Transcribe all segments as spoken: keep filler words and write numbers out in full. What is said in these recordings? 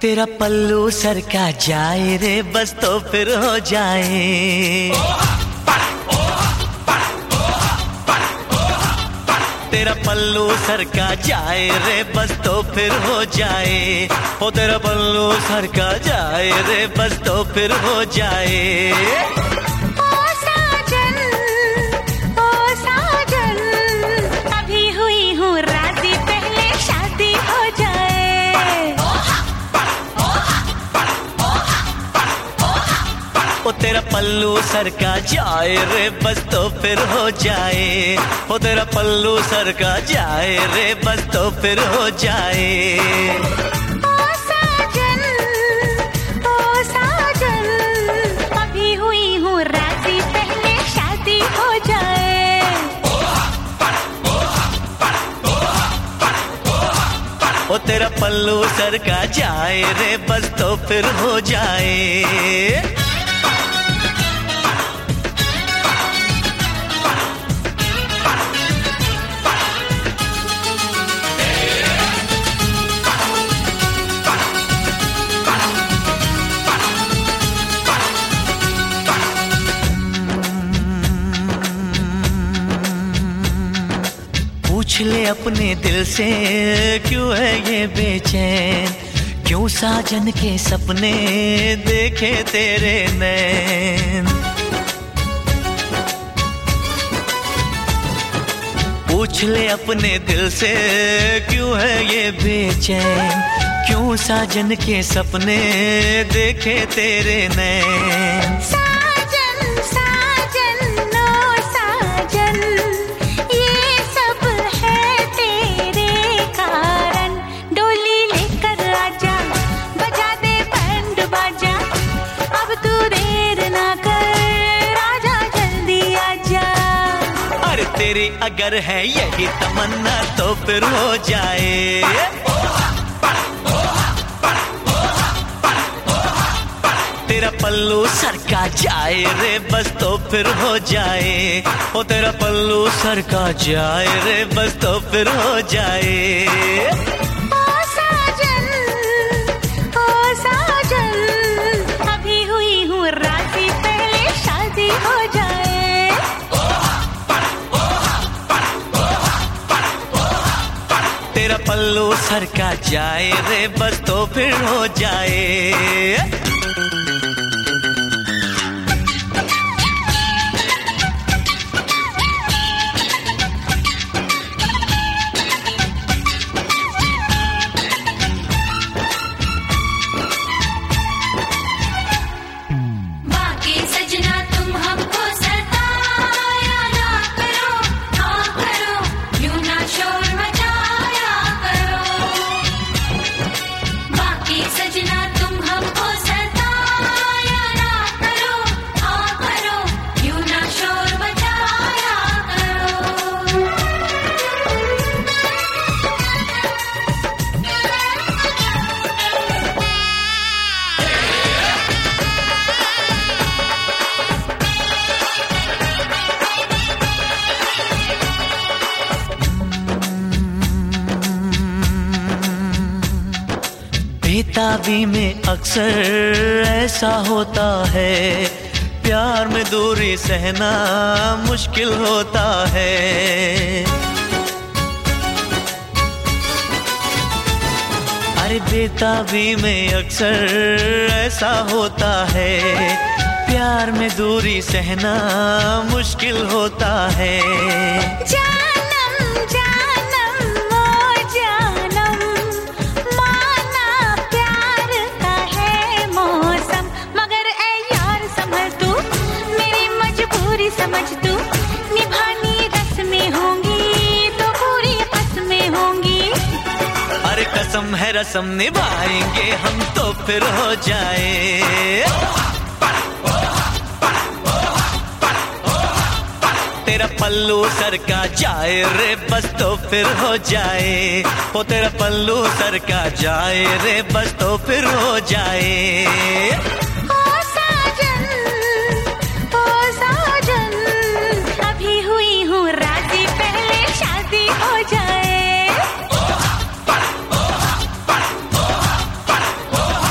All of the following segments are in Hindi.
तेरा पल्लू सर का जाए रे बस तो फिर हो जाए। तेरा पल्लू सर का जाए रे बस तो फिर हो जाए। ओ तेरा पल्लू सर का जाए रे बस तो फिर हो जाए। ओ साजन, ओ साजन, अभी हुई हूँ राजी, पहले शादी हो जाए। ओ तेरा पल्लू सर का जाए रे बस तो फिर हो जाए। ओ तेरा पल्लू सर का जाए रे बस तो फिर हो जाए। ओ साजन, ओ साजन, अभी हुई हूँ राजी, पहले शादी हो जाए। ओ तेरा पल्लू सर का जाए रे बस तो फिर हो जाए। पूछ ले अपने दिल से क्यों है ये बेचैन, क्यों साजन के सपने देखे तेरे नैन। पूछ ले अपने दिल से क्यों है ये बेचैन, क्यों साजन के सपने देखे तेरे नैन। साजन, साजन, ओ साजन, ये सब है तेरे कारण। डोली लेकर आजा, बजा दे बैंड बाजा, अब तू देर ना कर, आजा जल्दी आजा। अरे तेरी अगर है यही तमन्ना तो फिर हो जाए। तेरा पल्लू सर का जाए रे बस तो फिर हो जाए। ओ तेरा पल्लू सर का जाए रे बस तो फिर हो जाए। ओ साजन, ओ साजन, अभी हुई हूँ राजी, पहले शादी हो जाए। तेरा पल्लू सर का जाए रे बस तो फिर हो जाए। बेताबी में अक्सर ऐसा होता है, प्यार में दूरी सहना मुश्किल होता है। अरे बेताबी में अक्सर ऐसा होता है, प्यार में दूरी सहना मुश्किल होता है। जानम जानम ओ जानम, माना प्यार का है मौसम, मगर ऐ यार संभल तू, मेरी मजबूरी समझ तू, निभानी रस्में होंगी तो पूरी कसमें होंगी। अरे कसम है रस्म निभाएंगे हम तो फिर हो जाए। तेरा पल्लू सर का जाए रे बस तो फिर हो जाए। ओ तेरा पल्लू सर का जाए रे बस तो फिर हो जाए। ओ साजन, ओ साजन, अभी हुई हूँ राजी, पहले शादी हो जाए।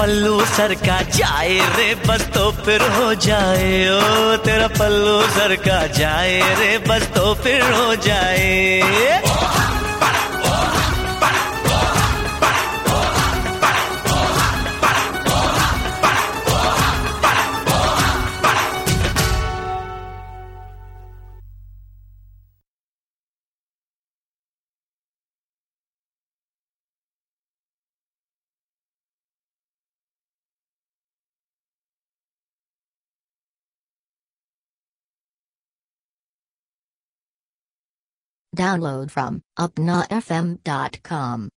पल्लू सर का जाए रे बस तो फिर हो जाए, ओ तेरा पल्लू सर का जाए रे बस तो फिर हो जाए। Download from upnafm dot com.